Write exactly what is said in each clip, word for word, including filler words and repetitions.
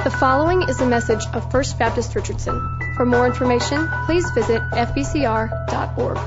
The following is a message of First Baptist Richardson. For more information, please visit f b c r dot org.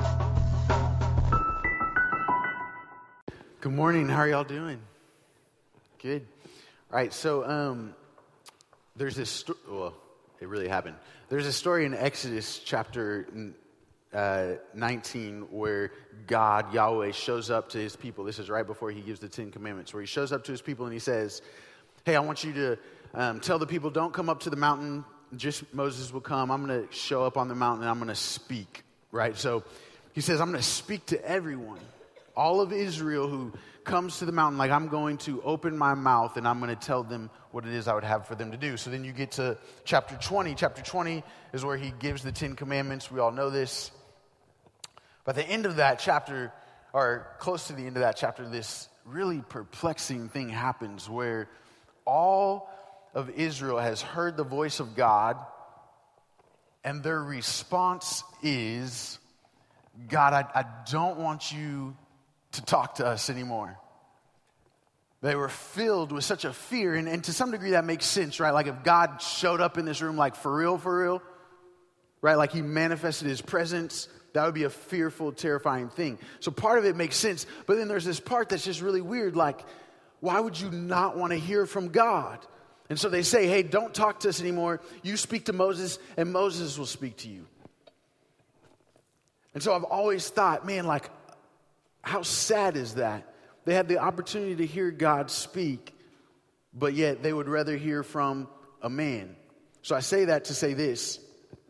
Good morning. How are y'all doing? Good. All right. So um, there's this. Sto- well, it really happened. There's a story in Exodus chapter uh, nineteen where God, Yahweh, shows up to His people. This is right before He gives the Ten Commandments, where He shows up to His people and He says, "Hey, I want you to um, tell the people, don't come up to the mountain. Just Moses will come. I'm going to show up on the mountain and I'm going to speak." Right. So He says, "I'm going to speak to everyone." All of Israel who comes to the mountain, like I'm going to open my mouth and I'm going to tell them what it is I would have for them to do. So then you get to chapter twenty. Chapter twenty is where He gives the Ten Commandments. We all know this. By the end of that chapter, or close to the end of that chapter, this really perplexing thing happens where all of Israel has heard the voice of God, and their response is, "God, I, I don't want you to talk to us anymore." They were filled with such a fear, and, and to some degree that makes sense, right? Like if God showed up in this room, like for real, for real, right? Like He manifested His presence, that would be a fearful, terrifying thing. So part of it makes sense, but then there's this part that's just really weird, like why would you not want to hear from God? And so they say, "Hey, don't talk to us anymore. You speak to Moses, and Moses will speak to you." And so I've always thought, man, like, how sad is that? They had the opportunity to hear God speak, but yet they would rather hear from a man. So I say that to say this.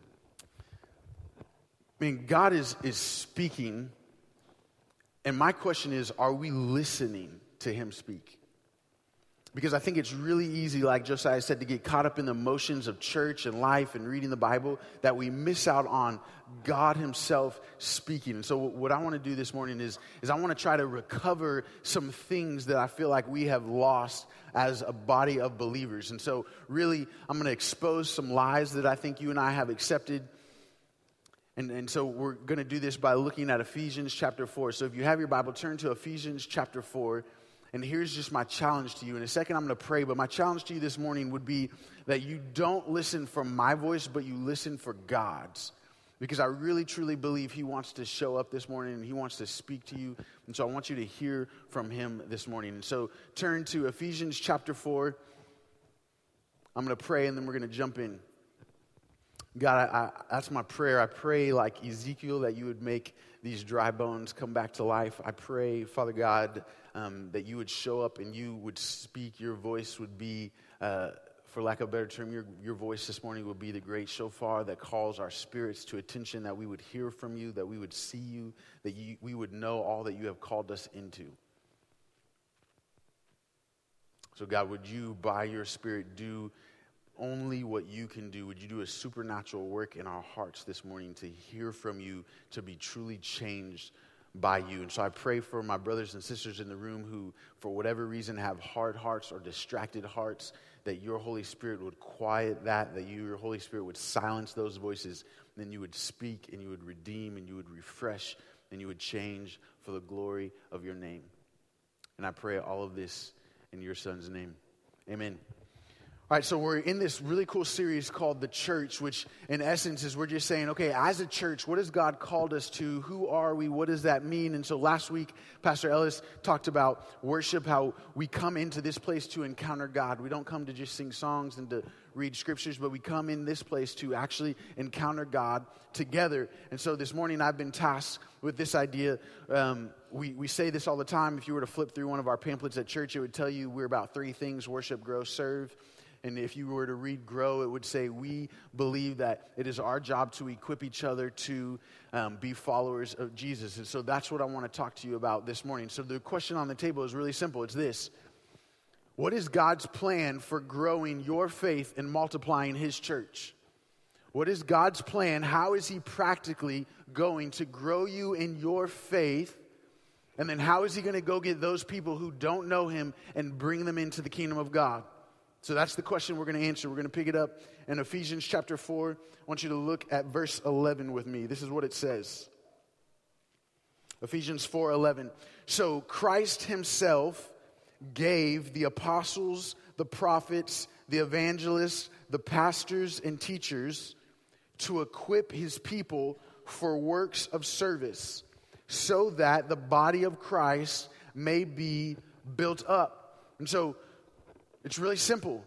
I mean, God is, is speaking, and my question is, are we listening to Him speak? Because I think it's really easy, like Josiah said, to get caught up in the motions of church and life and reading the Bible, that we miss out on God Himself speaking. And so what I want to do this morning is, is I want to try to recover some things that I feel like we have lost as a body of believers. And so really, I'm going to expose some lies that I think you and I have accepted. And, and so we're going to do this by looking at Ephesians chapter four. So if you have your Bible, turn to Ephesians chapter four. And here's just my challenge to you. In a second, I'm going to pray, but my challenge to you this morning would be that you don't listen for my voice, but you listen for God's. Because I really, truly believe He wants to show up this morning and He wants to speak to you. And so I want you to hear from Him this morning. And so turn to Ephesians chapter four. I'm going to pray and then we're going to jump in. God, I, I, that's my prayer. I pray like Ezekiel that you would make these dry bones come back to life. I pray, Father God, um, that you would show up and you would speak. Your voice would be, uh, for lack of a better term, your, your voice this morning would be the great shofar that calls our spirits to attention, that we would hear from you, that we would see you, that you, we would know all that you have called us into. So God, would you, by your Spirit, do only what you can do? Would you do a supernatural work in our hearts this morning to hear from you, to be truly changed by you? And so I pray for my brothers and sisters in the room who, for whatever reason, have hard hearts or distracted hearts, that your Holy Spirit would quiet that, that you, your Holy Spirit would silence those voices, and then you would speak and you would redeem and you would refresh and you would change for the glory of your name. And I pray all of this in your Son's name. Amen. All right, so we're in this really cool series called The Church, which in essence is we're just saying, okay, as a church, what has God called us to? Who are we? What does that mean? And so last week, Pastor Ellis talked about worship, how we come into this place to encounter God. We don't come to just sing songs and to read scriptures, but we come in this place to actually encounter God together. And so this morning I've been tasked with this idea. Um, we, we say this all the time. If you were to flip through one of our pamphlets at church, it would tell you we're about three things: worship, grow, serve. And if you were to read grow, it would say we believe that it is our job to equip each other to um, be followers of Jesus. And so that's what I want to talk to you about this morning. So the question on the table is really simple. It's this: what is God's plan for growing your faith and multiplying His church? What is God's plan? How is He practically going to grow you in your faith? And then how is He going to go get those people who don't know Him and bring them into the kingdom of God? So that's the question we're going to answer. We're going to pick it up in Ephesians chapter four. I want you to look at verse eleven with me. This is what it says. Ephesians four eleven. So Christ Himself gave the apostles, the prophets, the evangelists, the pastors, and teachers to equip his people for works of service, so that the body of Christ may be built up. And so it's really simple.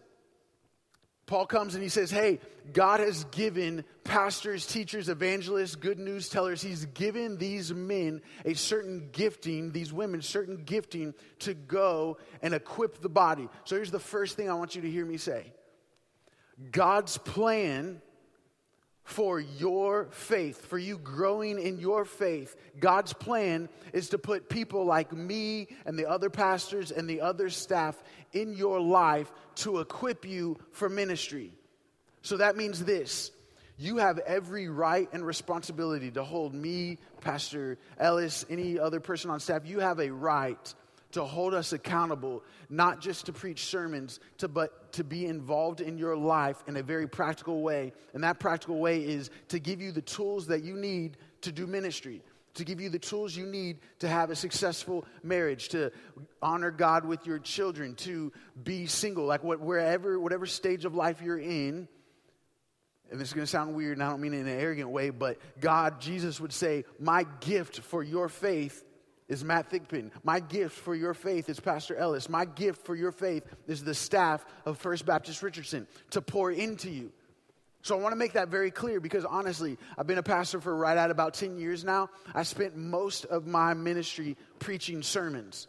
Paul comes and he says, hey, God has given pastors, teachers, evangelists, good news tellers, he's given these men a certain gifting, these women certain gifting to go and equip the body. So here's the first thing I want you to hear me say. God's plan for your faith, for you growing in your faith, God's plan is to put people like me and the other pastors and the other staff in your life to equip you for ministry. So that means this. You have every right and responsibility to hold me, Pastor Ellis, any other person on staff. You have a right to hold us accountable, not just to preach sermons, to, but to be involved in your life in a very practical way. And that practical way is to give you the tools that you need to do ministry, to give you the tools you need to have a successful marriage, to honor God with your children, to be single, like what, wherever, whatever stage of life you're in. And this is going to sound weird, and I don't mean it in an arrogant way, but God, Jesus would say, my gift for your faith is Matt Thigpen. My gift for your faith is Pastor Ellis. My gift for your faith is the staff of First Baptist Richardson to pour into you. So I want to make that very clear because honestly, I've been a pastor for right at about ten years now. I spent most of my ministry preaching sermons.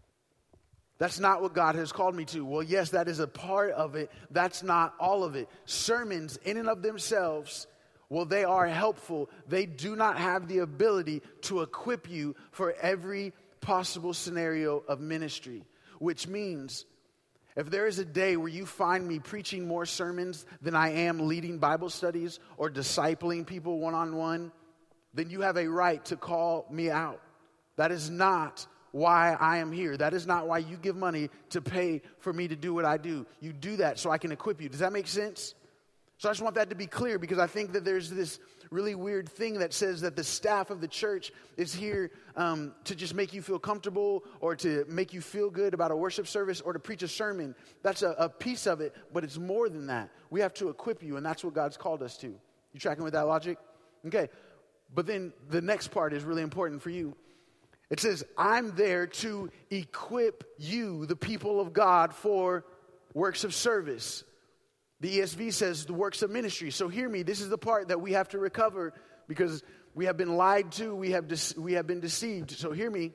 That's not what God has called me to. Well, yes, that is a part of it. That's not all of it. Sermons in and of themselves, well, they are helpful. They do not have the ability to equip you for every possible scenario of ministry, which means if there is a day where you find me preaching more sermons than I am leading Bible studies or discipling people one-on-one, then you have a right to call me out. That is not why I am here. That is not why you give money to pay for me to do what I do. You do that so I can equip you. Does that make sense? So I just want that to be clear because I think that there's this really weird thing that says that the staff of the church is here um, to just make you feel comfortable or to make you feel good about a worship service or to preach a sermon. That's a, a piece of it, but it's more than that. We have to equip you, and that's what God's called us to. You tracking with that logic? Okay, but then the next part is really important for you. It says, I'm there to equip you, the people of God, for works of service. The E S V says the works of ministry. So hear me, this is the part that we have to recover because we have been lied to, we have de- we have been deceived. So hear me.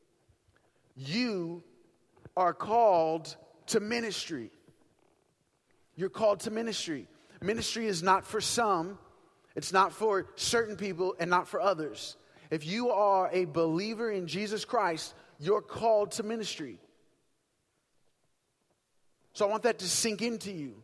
You are called to ministry. You're called to ministry. Ministry is not for some. It's not for certain people and not for others. If you are a believer in Jesus Christ, you're called to ministry. So I want that to sink into you.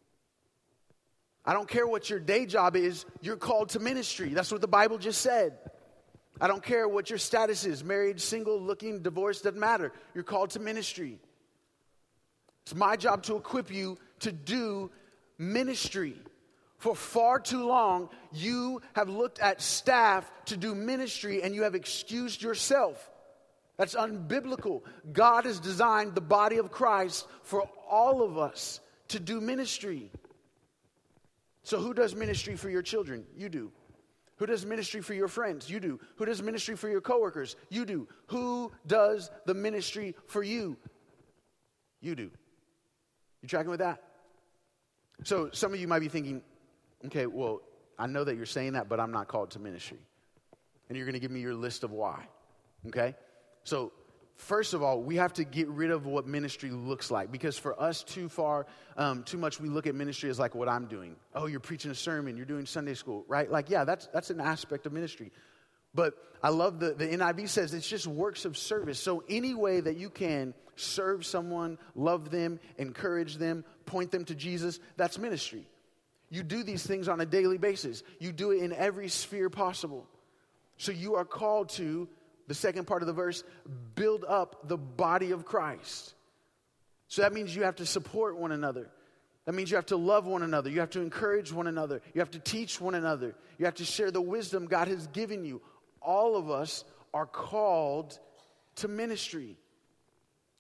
I don't care what your day job is, you're called to ministry. That's what the Bible just said. I don't care what your status is, married, single, looking, divorced, doesn't matter. You're called to ministry. It's my job to equip you to do ministry. For far too long, you have looked at staff to do ministry and you have excused yourself. That's unbiblical. God has designed the body of Christ for all of us to do ministry. So who does ministry for your children? You do. Who does ministry for your friends? You do. Who does ministry for your coworkers? You do. Who does the ministry for you? You do. You tracking with that? So some of you might be thinking, okay, well, I know that you're saying that, but I'm not called to ministry. And you're going to give me your list of why. Okay? So first of all, we have to get rid of what ministry looks like. Because for us, too far, um, too much, we look at ministry as like what I'm doing. Oh, you're preaching a sermon. You're doing Sunday school, right? Like, yeah, that's that's an aspect of ministry. But I love the, the N I V says it's just works of service. So any way that you can serve someone, love them, encourage them, point them to Jesus, that's ministry. You do these things on a daily basis. You do it in every sphere possible. So you are called to, the second part of the verse, build up the body of Christ. So that means you have to support one another. That means you have to love one another. You have to encourage one another. You have to teach one another. You have to share the wisdom God has given you. All of us are called to ministry.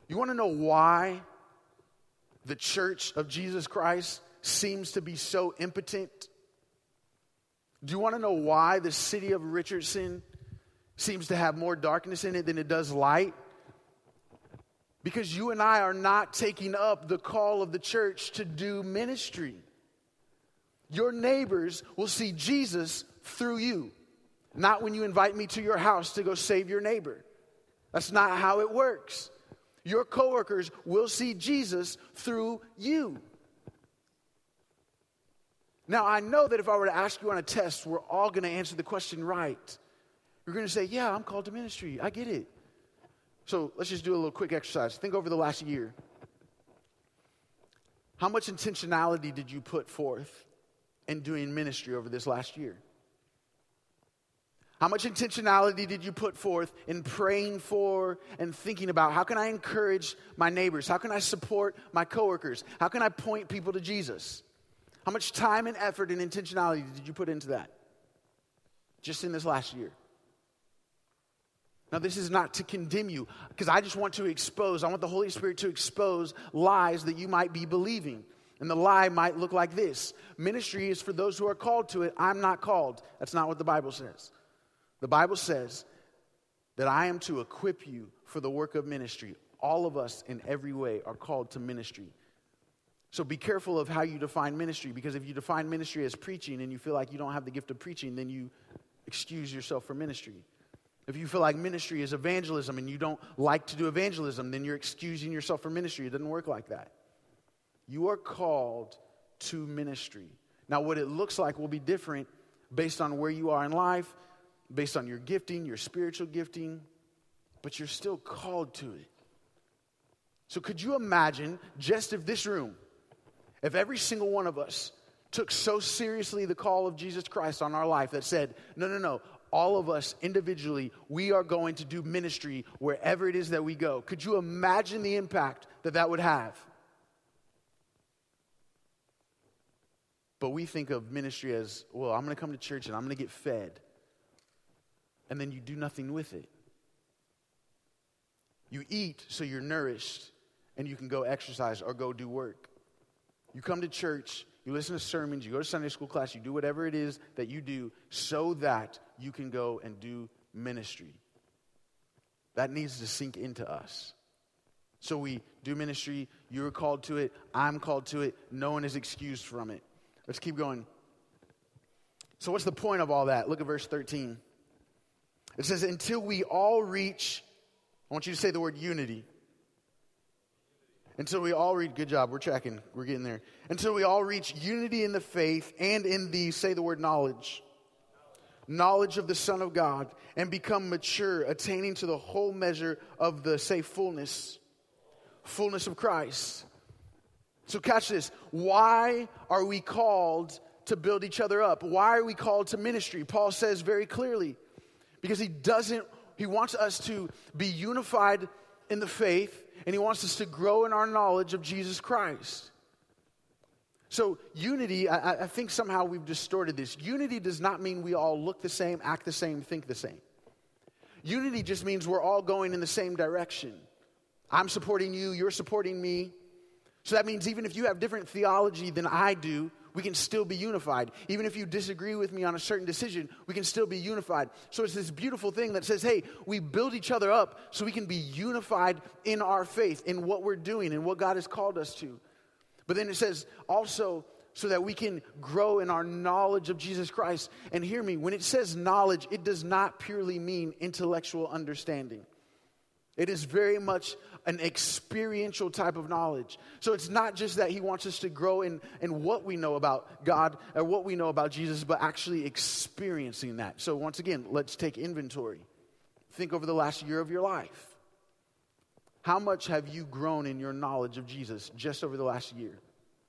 You want to know why the church of Jesus Christ seems to be so impotent? Do you want to know why the city of Richardson seems to have more darkness in it than it does light? Because you and I are not taking up the call of the church to do ministry. Your neighbors will see Jesus through you, not when you invite me to your house to go save your neighbor. That's not how it works. Your coworkers will see Jesus through you. Now, I know that if I were to ask you on a test, we're all going to answer the question right. You're going to say, yeah, I'm called to ministry. I get it. So let's just do a little quick exercise. Think over the last year. How much intentionality did you put forth in doing ministry over this last year? How much intentionality did you put forth in praying for and thinking about, how can I encourage my neighbors? How can I support my coworkers? How can I point people to Jesus? How much time and effort and intentionality did you put into that? Just in this last year. Now, this is not to condemn you, because I just want to expose, I want the Holy Spirit to expose lies that you might be believing. And the lie might look like this. Ministry is for those who are called to it. I'm not called. That's not what the Bible says. The Bible says that I am to equip you for the work of ministry. All of us in every way are called to ministry. So be careful of how you define ministry, because if you define ministry as preaching and you feel like you don't have the gift of preaching, then you excuse yourself from ministry. If you feel like ministry is evangelism and you don't like to do evangelism, then you're excusing yourself from ministry. It doesn't work like that. You are called to ministry. Now, what it looks like will be different based on where you are in life, based on your gifting, your spiritual gifting, but you're still called to it. So could you imagine, just if this room, if every single one of us took so seriously the call of Jesus Christ on our life that said, no, no, no, all of us individually, we are going to do ministry wherever it is that we go. Could you imagine the impact that that would have? But we think of ministry as, well, I'm going to come to church and I'm going to get fed. And then you do nothing with it. You eat so you're nourished and you can go exercise or go do work. You come to church, you listen to sermons, you go to Sunday school class, you do whatever it is that you do so that you can go and do ministry. That needs to sink into us. So we do ministry, you're called to it, I'm called to it, no one is excused from it. Let's keep going. So what's the point of all that? Look at verse thirteen. It says, until we all reach, I want you to say the word unity. Until we all reach, good job, we're tracking, we're getting there. Until we all reach unity in the faith and in the, say the word knowledge. Knowledge of the Son of God, and become mature, attaining to the whole measure of the, say, fullness. Fullness of Christ. So catch this. Why are we called to build each other up? Why are we called to ministry? Paul says very clearly, because he doesn't, he wants us to be unified in the faith, and he wants us to grow in our knowledge of Jesus Christ. So unity, I, I think somehow we've distorted this. Unity does not mean we all look the same, act the same, think the same. Unity just means we're all going in the same direction. I'm supporting you, you're supporting me. So that means even if you have different theology than I do, we can still be unified. Even if you disagree with me on a certain decision, we can still be unified. So it's this beautiful thing that says, hey, we build each other up so we can be unified in our faith, in what we're doing, and what God has called us to. But then it says also so that we can grow in our knowledge of Jesus Christ. And hear me, when it says knowledge, it does not purely mean intellectual understanding. It is very much an experiential type of knowledge. So it's not just that he wants us to grow in, in what we know about God or what we know about Jesus, but actually experiencing that. So once again, let's take inventory. Think over the last year of your life. How much have you grown in your knowledge of Jesus just over the last year?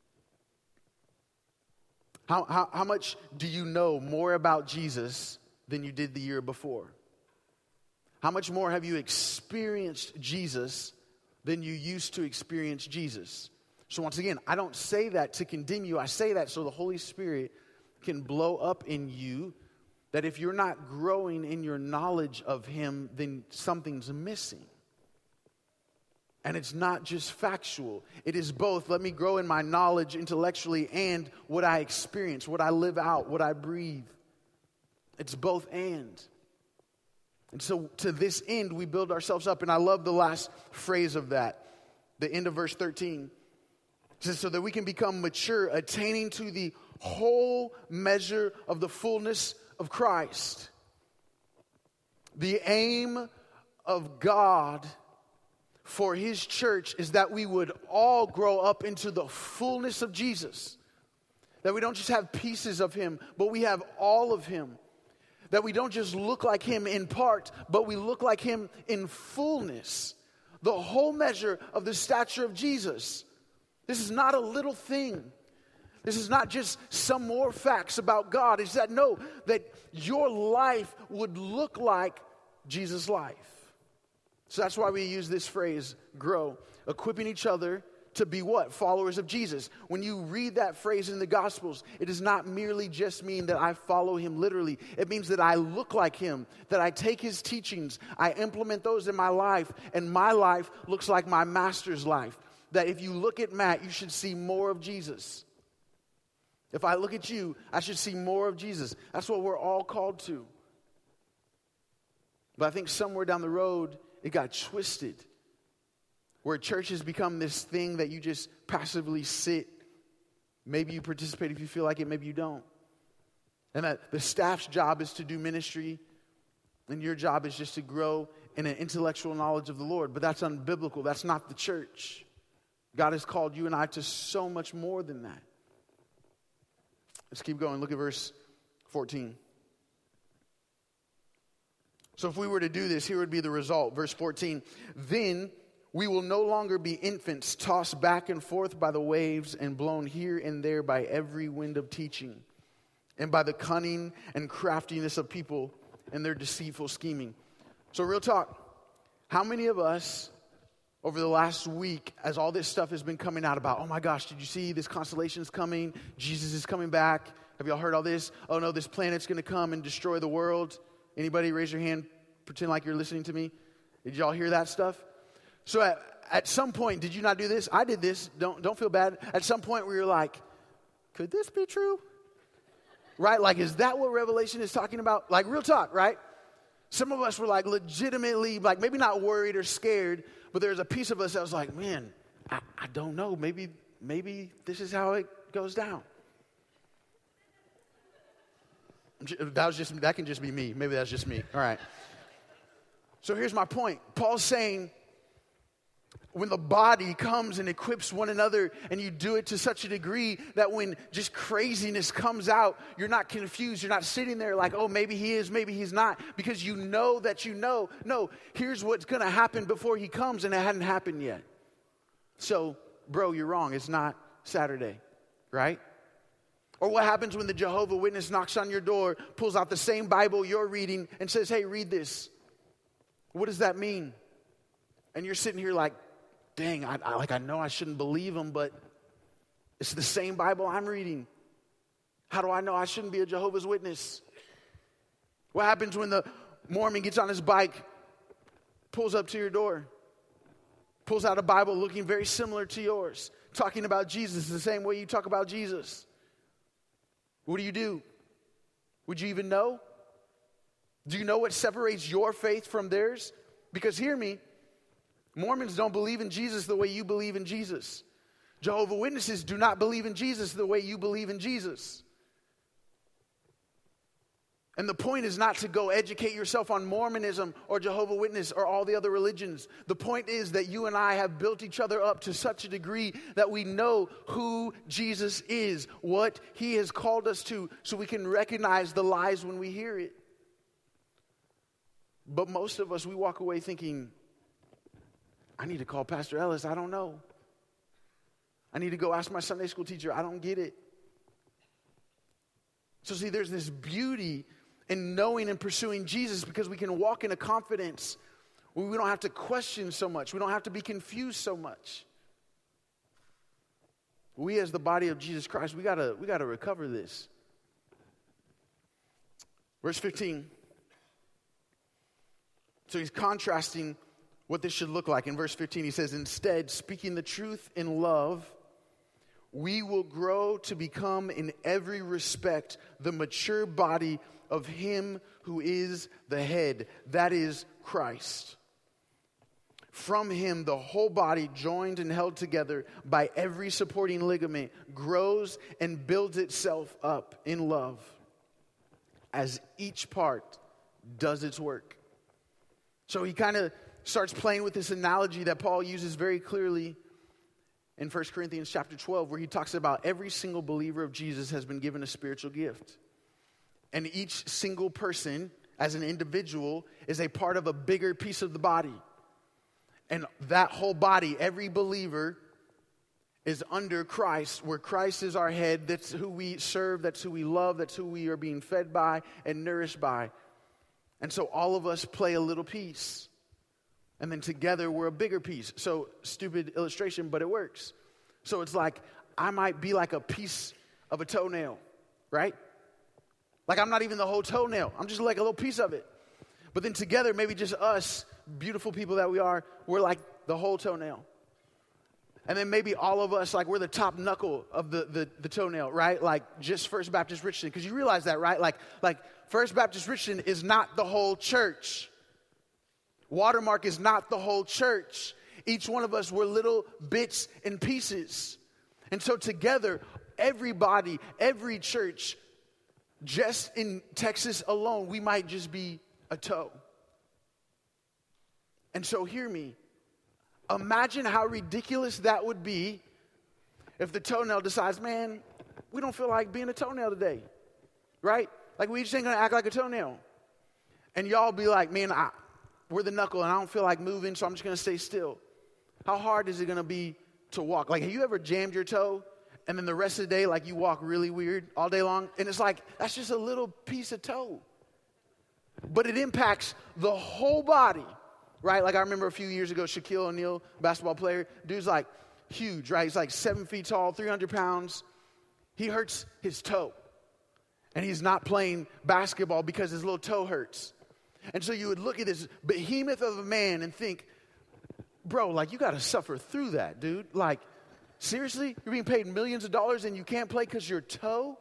How, how, how much do you know more about Jesus than you did the year before? How much more have you experienced Jesus than you used to experience Jesus? So once again, I don't say that to condemn you. I say that so the Holy Spirit can blow up in you that if you're not growing in your knowledge of him, then something's missing. And it's not just factual. It is both. Let me grow in my knowledge intellectually and what I experience, what I live out, what I breathe. It's both and. And so to this end, we build ourselves up. And I love the last phrase of that, the end of verse thirteen. It says, so that we can become mature, attaining to the whole measure of the fullness of Christ. The aim of God for his church is that we would all grow up into the fullness of Jesus. That we don't just have pieces of him, but we have all of him. That we don't just look like him in part, but we look like him in fullness. The whole measure of the stature of Jesus. This is not a little thing. This is not just some more facts about God. It's that, no, that your life would look like Jesus' life. So that's why we use this phrase, grow, equipping each other to be what? Followers of Jesus. When you read that phrase in the Gospels, it does not merely just mean that I follow him literally. It means that I look like him, that I take his teachings, I implement those in my life, and my life looks like my master's life. That if you look at Matt, you should see more of Jesus. If I look at you, I should see more of Jesus. That's what we're all called to. But I think somewhere down the road, it got twisted. Where church has become this thing that you just passively sit. Maybe you participate if you feel like it, maybe you don't. And that the staff's job is to do ministry, and your job is just to grow in an intellectual knowledge of the Lord. But that's unbiblical. That's not the church. God has called you and I to so much more than that. Let's keep going. Look at verse fourteen. So if we were to do this, here would be the result. Verse fourteen. Then we will no longer be infants tossed back and forth by the waves and blown here and there by every wind of teaching and by the cunning and craftiness of people and their deceitful scheming. So real talk, how many of us over the last week, as all this stuff has been coming out about, oh my gosh, did you see this constellation's coming? Jesus is coming back. Have y'all heard all this? Oh no, this planet's going to come and destroy the world. Anybody raise your hand, pretend like you're listening to me? Did y'all hear that stuff? So at, at some point, did you not do this? I did this. Don't, don't feel bad. At some point where you're like, could this be true? Right? Like, is that what Revelation is talking about? Like, real talk, right? Some of us were like legitimately, like maybe not worried or scared, but there's a piece of us that was like, man, I, I don't know. Maybe, maybe this is how it goes down. That was just, that can just be me. Maybe that's just me. All right. So here's my point. Paul's saying, when the body comes and equips one another and you do it to such a degree that when just craziness comes out, you're not confused. You're not sitting there like, oh, maybe he is, maybe he's not, because you know that you know. No, here's what's going to happen before he comes, and it hadn't happened yet. So, bro, you're wrong. It's not Saturday, right? Or what happens when the Jehovah Witness knocks on your door, pulls out the same Bible you're reading and says, hey, read this. What does that mean? And you're sitting here like, dang, I, I, like I know I shouldn't believe him, but it's the same Bible I'm reading. How do I know I shouldn't be a Jehovah's Witness? What happens when the Mormon gets on his bike, pulls up to your door, pulls out a Bible looking very similar to yours, talking about Jesus the same way you talk about Jesus? What do you do? Would you even know? Do you know what separates your faith from theirs? Because hear me, Mormons don't believe in Jesus the way you believe in Jesus. Jehovah's Witnesses do not believe in Jesus the way you believe in Jesus. And the point is not to go educate yourself on Mormonism or Jehovah's Witness or all the other religions. The point is that you and I have built each other up to such a degree that we know who Jesus is, what he has called us to, so we can recognize the lies when we hear it. But most of us, we walk away thinking, I need to call Pastor Ellis. I don't know. I need to go ask my Sunday school teacher. I don't get it. So see, there's this beauty in knowing and pursuing Jesus because we can walk in a confidence where we don't have to question so much. We don't have to be confused so much. We as the body of Jesus Christ, we gotta, we gotta recover this. Verse fifteen. So he's contrasting what this should look like. In verse fifteen, he says, instead, speaking the truth in love, we will grow to become in every respect the mature body of him who is the head, that is Christ. From him, the whole body, joined and held together by every supporting ligament, grows and builds itself up in love as each part does its work. So he kind of starts playing with this analogy that Paul uses very clearly in First Corinthians chapter twelve, where he talks about every single believer of Jesus has been given a spiritual gift. And each single person, as an individual, is a part of a bigger piece of the body. And that whole body, every believer, is under Christ, where Christ is our head. That's who we serve, that's who we love, that's who we are being fed by and nourished by. And so all of us play a little piece. And then together we're a bigger piece. So, stupid illustration, but it works. So it's like, I might be like a piece of a toenail, right? Like I'm not even the whole toenail. I'm just like a little piece of it. But then together, maybe just us, beautiful people that we are, we're like the whole toenail. And then maybe all of us, like we're the top knuckle of the, the, the toenail, right? Like just First Baptist Richardson. Because you realize that, right? Like, like First Baptist Richardson is not the whole church. Watermark is not the whole church. Each one of us, we're little bits and pieces. And so together, everybody, every church, just in Texas alone, we might just be a toe. And so hear me. Imagine how ridiculous that would be if the toenail decides, man, we don't feel like being a toenail today, right? Like we just ain't gonna act like a toenail. And y'all be like, man, I, we're the knuckle and I don't feel like moving, so I'm just gonna stay still. How hard is it gonna be to walk? Like, have you ever jammed your toe and then the rest of the day, like you walk really weird all day long? And it's like, that's just a little piece of toe. But it impacts the whole body, right? Like I remember a few years ago, Shaquille O'Neal, basketball player, dude's like huge, right? He's like seven feet tall, three hundred pounds. He hurts his toe. And he's not playing basketball because his little toe hurts. And so you would look at this behemoth of a man and think, bro, like you got to suffer through that, dude. Like, seriously? You're being paid millions of dollars and you can't play because your toe?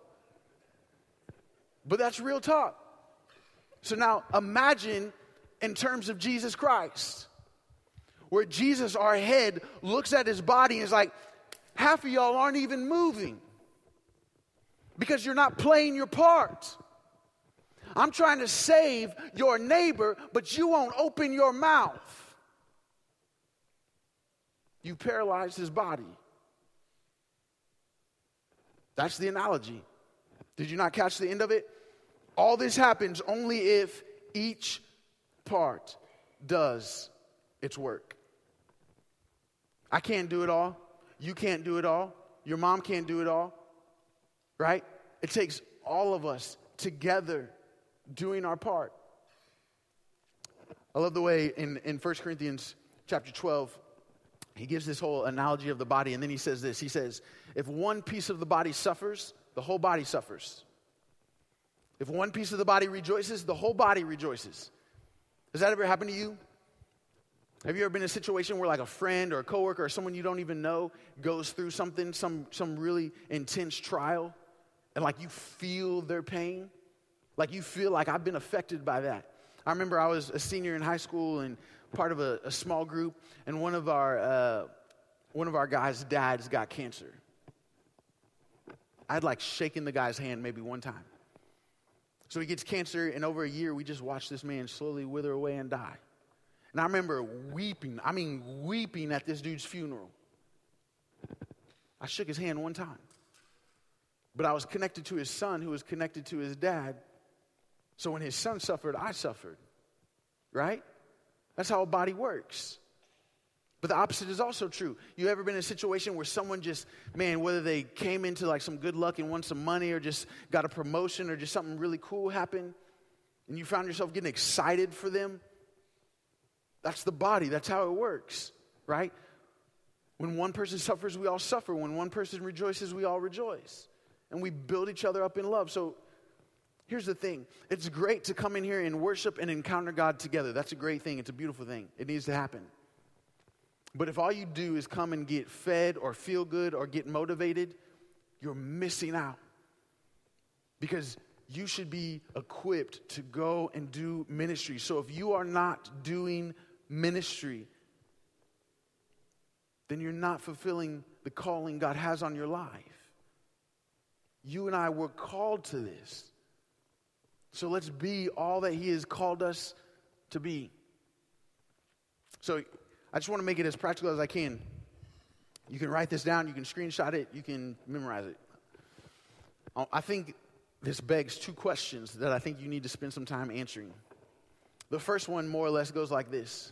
But that's real talk. So now imagine in terms of Jesus Christ, where Jesus, our head, looks at his body and is like, half of y'all aren't even moving because you're not playing your part. I'm trying to save your neighbor, but you won't open your mouth. You paralyzed his body. That's the analogy. Did you not catch the end of it? All this happens only if each part does its work. I can't do it all. You can't do it all. Your mom can't do it all. Right? It takes all of us together doing our part. I love the way in, in First Corinthians chapter twelve, he gives this whole analogy of the body, and then he says this. He says, if one piece of the body suffers, the whole body suffers. If one piece of the body rejoices, the whole body rejoices. Has that ever happened to you? Have you ever been in a situation where like a friend or a coworker or someone you don't even know goes through something, some, some really intense trial, and like you feel their pain? Like you feel like I've been affected by that. I remember I was a senior in high school and part of a, a small group, and one of our uh, one of our guys' dads got cancer. I'd like shaken the guy's hand maybe one time. So he gets cancer, and over a year, we just watched this man slowly wither away and die. And I remember weeping, I mean weeping at this dude's funeral. I shook his hand one time. But I was connected to his son, who was connected to his dad. So when his son suffered, I suffered. Right? That's how a body works. But the opposite is also true. You ever been in a situation where someone just, man, whether they came into like some good luck and won some money or just got a promotion or just something really cool happened, and you found yourself getting excited for them? That's the body. That's how it works, right? When one person suffers, we all suffer. When one person rejoices, we all rejoice. And we build each other up in love. So here's the thing. It's great to come in here and worship and encounter God together. That's a great thing. It's a beautiful thing. It needs to happen. But if all you do is come and get fed or feel good or get motivated, you're missing out. Because you should be equipped to go and do ministry. So if you are not doing ministry, then you're not fulfilling the calling God has on your life. You and I were called to this. So let's be all that He has called us to be. So I just want to make it as practical as I can. You can write this down, you can screenshot it, you can memorize it. I think this begs two questions that I think you need to spend some time answering. The first one more or less goes like this.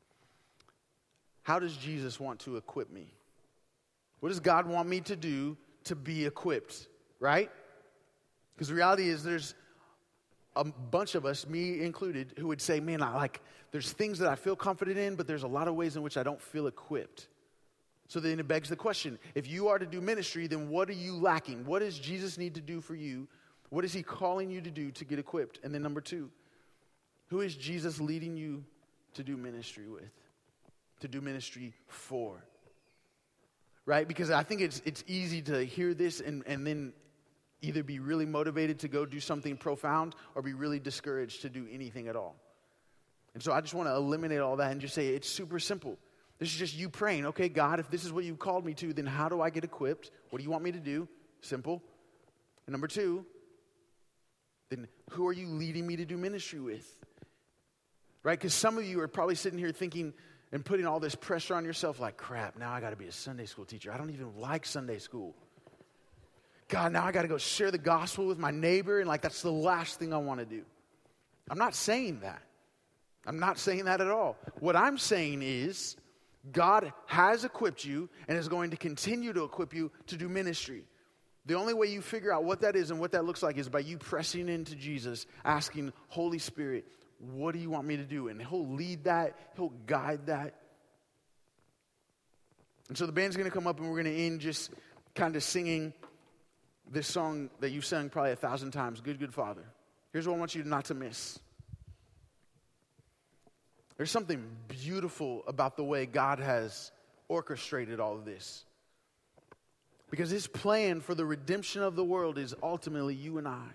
How does Jesus want to equip me? What does God want me to do to be equipped, right? Because the reality is there's a bunch of us, me included, who would say, man, I like, there's things that I feel confident in, but there's a lot of ways in which I don't feel equipped. So then it begs the question, if you are to do ministry, then what are you lacking? What does Jesus need to do for you? What is He calling you to do to get equipped? And then number two, who is Jesus leading you to do ministry with? To do ministry for? Right? Because I think it's it's easy to hear this and, and then either be really motivated to go do something profound or be really discouraged to do anything at all. And so I just want to eliminate all that and just say it's super simple. This is just you praying, okay, God, if this is what you've called me to, then how do I get equipped? What do you want me to do? Simple. And number two, then who are you leading me to do ministry with? Right? Because some of you are probably sitting here thinking and putting all this pressure on yourself like, crap, now I got to be a Sunday school teacher. I don't even like Sunday school. God, now I got to go share the gospel with my neighbor, and like that's the last thing I want to do. I'm not saying that. I'm not saying that at all. What I'm saying is God has equipped you and is going to continue to equip you to do ministry. The only way you figure out what that is and what that looks like is by you pressing into Jesus, asking, Holy Spirit, what do you want me to do? And He'll lead that. He'll guide that. And so the band's going to come up and we're going to end just kind of singing this song that you've sung probably a thousand times, Good, Good Father. Here's what I want you not to miss. There's something beautiful about the way God has orchestrated all of this. Because His plan for the redemption of the world is ultimately you and I.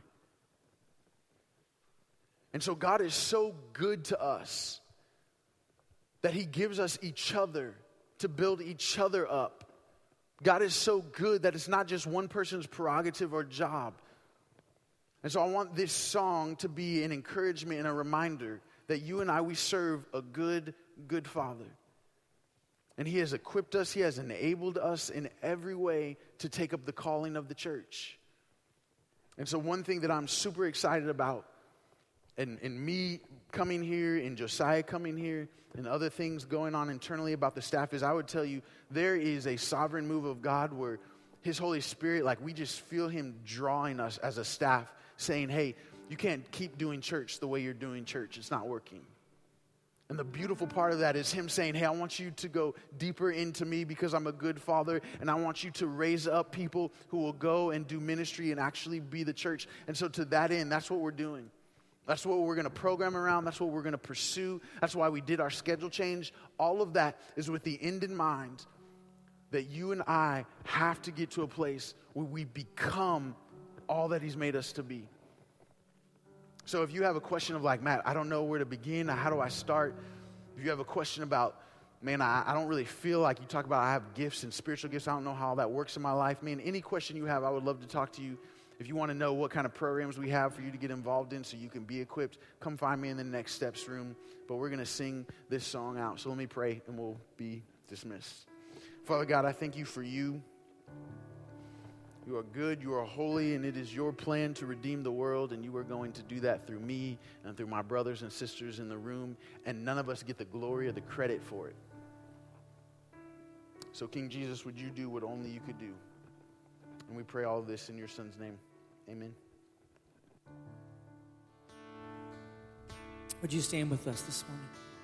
And so God is so good to us that He gives us each other to build each other up. God is so good that it's not just one person's prerogative or job. And so I want this song to be an encouragement and a reminder that you and I, we serve a good, good Father. And He has equipped us, He has enabled us in every way to take up the calling of the church. And so one thing that I'm super excited about, and, and me coming here and Josiah coming here and other things going on internally about the staff is I would tell you there is a sovereign move of God where His Holy Spirit, like we just feel Him drawing us as a staff saying, hey, you can't keep doing church the way you're doing church. It's not working. And the beautiful part of that is Him saying, hey, I want you to go deeper into me because I'm a good Father, and I want you to raise up people who will go and do ministry and actually be the church. And so to that end, that's what we're doing. That's what we're going to program around. That's what we're going to pursue. That's why we did our schedule change. All of that is with the end in mind that you and I have to get to a place where we become all that He's made us to be. So if you have a question of like, Matt, I don't know where to begin. How do I start? If you have a question about, man, I, I don't really feel like you talk about I have gifts and spiritual gifts. I don't know how that works in my life. Man, any question you have, I would love to talk to you. If you want to know what kind of programs we have for you to get involved in so you can be equipped, come find me in the Next Steps room. But we're going to sing this song out. So let me pray and we'll be dismissed. Father God, I thank you for you. You are good, you are holy, and it is your plan to redeem the world, and you are going to do that through me and through my brothers and sisters in the room, and none of us get the glory or the credit for it. So King Jesus, would you do what only you could do? And we pray all of this in your Son's name. Amen. Would you stand with us this morning?